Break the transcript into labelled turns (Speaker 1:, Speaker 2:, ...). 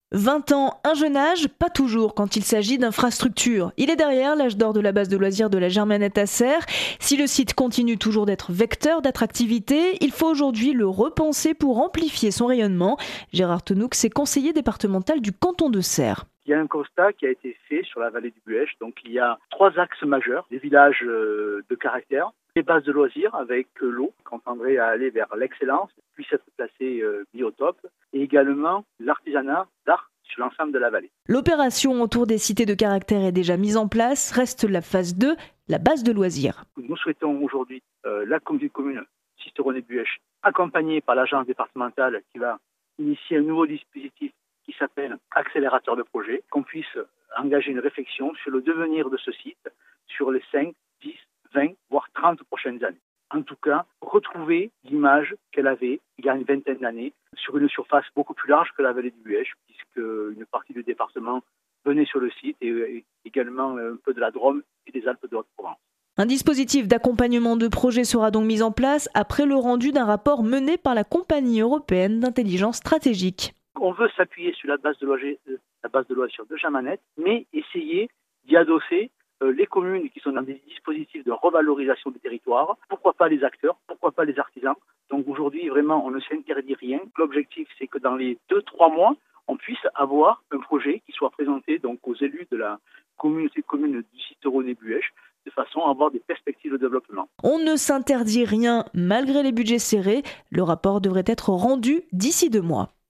Speaker 1: 20 ans, un jeune âge, pas toujours quand il s'agit d'infrastructures. Il est derrière l'âge d'or de la base de loisirs de la Germanette à Serres. Si le site continue toujours d'être vecteur d'attractivité, il faut aujourd'hui le repenser pour amplifier son rayonnement. Gérard Tenoux, c'est conseiller départemental du canton de Serres.
Speaker 2: Il y a un constat qui a été fait sur la vallée du Buëch. Donc il y a 3 axes majeurs, des villages de caractère, les bases de loisirs avec l'eau, qui tendrait à aller vers l'excellence, puisse être placée biotope, et également l'artisanat d'art sur l'ensemble de la vallée.
Speaker 1: L'opération autour des cités de caractère est déjà mise en place. Reste la phase 2, la base de loisirs.
Speaker 2: Nous souhaitons aujourd'hui la commune Sisteronnet-Buëch, accompagnée par l'agence départementale qui va initier un nouveau dispositif qui s'appelle accélérateur de projet, qu'on puisse engager une réflexion sur le devenir de ce site sur les 5, 10, 20, voire 30 prochaines années. En tout cas, retrouver l'image qu'elle avait il y a une vingtaine d'années sur une surface beaucoup plus large que la vallée du Buëch, puisque une partie du département venait sur le site et également un peu de la Drôme et des Alpes de Haute-Provence.
Speaker 1: Un dispositif d'accompagnement de projet sera donc mis en place après le rendu d'un rapport mené par la Compagnie européenne d'intelligence stratégique.
Speaker 2: On veut s'appuyer sur la base de loisirs de Germanette, mais essayer d'y adosser les communes qui sont dans des dispositifs de revalorisation des territoires. Pourquoi pas les acteurs, pourquoi pas les artisans. Donc aujourd'hui, vraiment, on ne s'interdit rien. L'objectif, c'est que dans les 2-3 mois, on puisse avoir un projet qui soit présenté donc aux élus de la communauté commune du Sisteronnet-Buëch, de façon à avoir des perspectives de développement.
Speaker 1: On ne s'interdit rien malgré les budgets serrés. Le rapport devrait être rendu d'ici 2 mois.